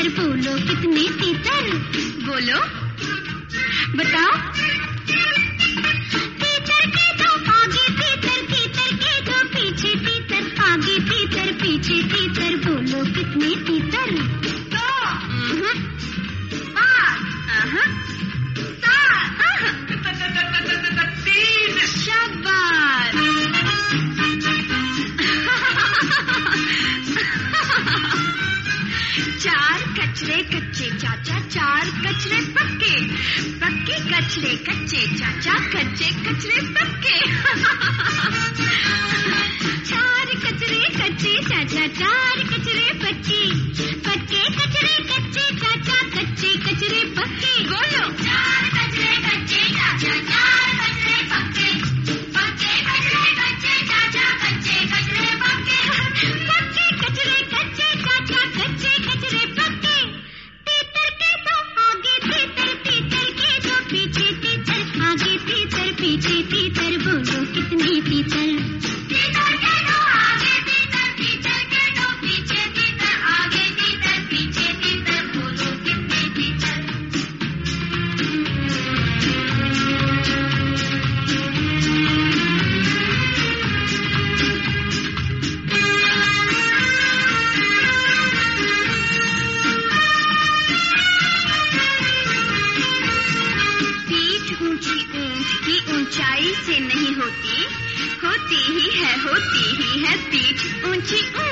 तीतर बोलो कितने तीतर, बोलो बताओ। तीतर के दो आगे तीतर, तीतर के दो पीछे तीतर, आगे तीतर पीछे तीतर बोलो कितने तीतर। 2 5 7 3 शाबाश। चार कचरे कच्चे चाचा, चार कचरे पक्के, पक्के कचरे कच्चे चाचा, कच्चे कचरे पक्के। चार कचरे कच्चे चाचा, चार कचरे पक्के, पक्के कचरे कच्चे चाचा, कच्चे कचरे पक्के। बोलो चार कचरे कच्चे चाचा, चार कचरे पक्के, पक्के कचरे कच्चे चाचा, कच्चे कचरे पक्के, पक्के कचरे कच्चे चाचा, कच्चे कचरे पक्के। तीतर के दो आगे तीतर, तीतर के दो पीछे तीतर, आगे तीतर पीछे तीतर बोलो कितने तीतर। तीतर के दो आगे तीतर, तीतर के दो पीछे तीतर, आगे तीतर पीछे तीतर बोलो कितने तीतर। पीठ ऊंची ऊंट की ऊंचाई से नहीं होती, होती ही है पीठ ऊंची ऊंट